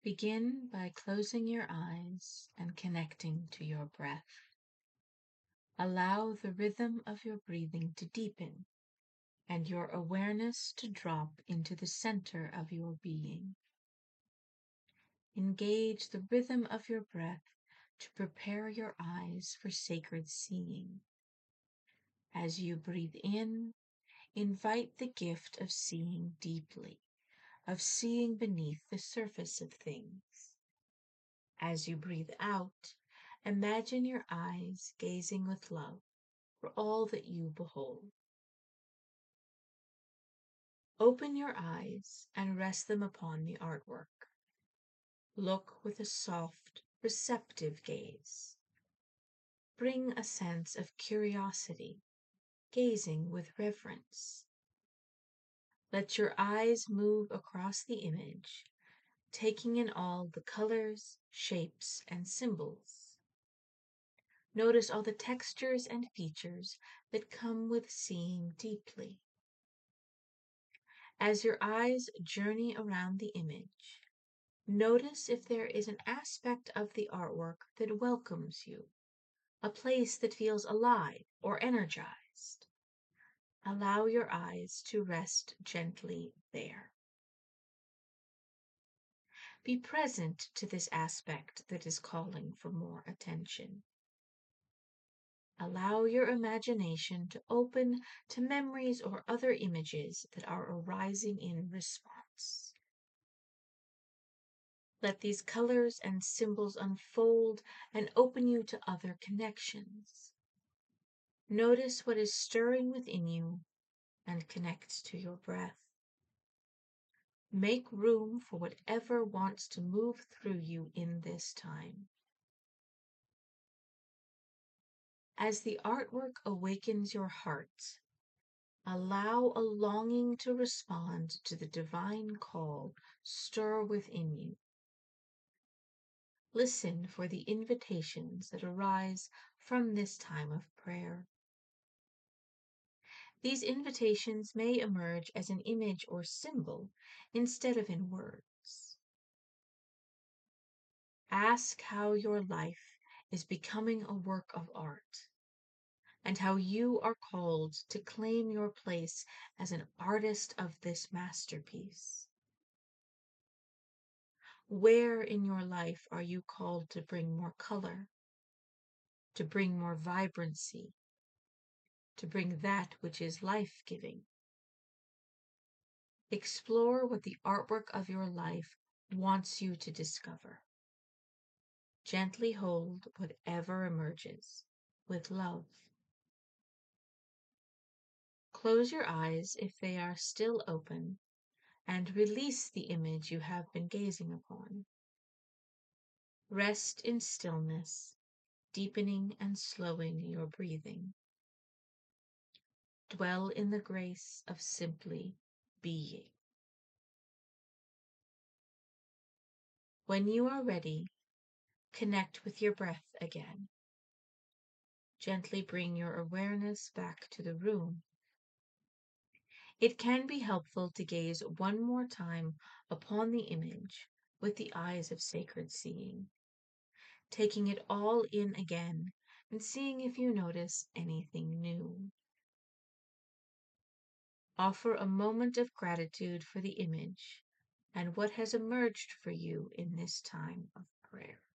Begin by closing your eyes and connecting to your breath. Allow the rhythm of your breathing to deepen and your awareness to drop into the center of your being. Engage the rhythm of your breath to prepare your eyes for sacred seeing. As you breathe in, invite the gift of seeing deeply, of seeing beneath the surface of things. As you breathe out, imagine your eyes gazing with love for all that you behold. Open your eyes and rest them upon the artwork. Look with a soft, receptive gaze. Bring a sense of curiosity, gazing with reverence. Let your eyes move across the image, taking in all the colors, shapes, and symbols. Notice all the textures and features that come with seeing deeply. As your eyes journey around the image, notice if there is an aspect of the artwork that welcomes you, a place that feels alive or energized. Allow your eyes to rest gently there. Be present to this aspect that is calling for more attention. Allow your imagination to open to memories or other images that are arising in response. Let these colors and symbols unfold and open you to other connections. Notice what is stirring within you and connect to your breath. Make room for whatever wants to move through you in this time. As the artwork awakens your heart, allow a longing to respond to the divine call stir within you. Listen for the invitations that arise from this time of prayer. These invitations may emerge as an image or symbol instead of in words. Ask how your life is becoming a work of art, and how you are called to claim your place as an artist of this masterpiece. Where in your life are you called to bring more color, to bring more vibrancy, to bring that which is life-giving? Explore what the artwork of your life wants you to discover. Gently hold whatever emerges with love. Close your eyes if they are still open and release the image you have been gazing upon. Rest in stillness, deepening and slowing your breathing. Dwell in the grace of simply being. When you are ready, connect with your breath again. Gently bring your awareness back to the room. It can be helpful to gaze one more time upon the image with the eyes of sacred seeing, taking it all in again and seeing if you notice anything new. Offer a moment of gratitude for the image and what has emerged for you in this time of prayer.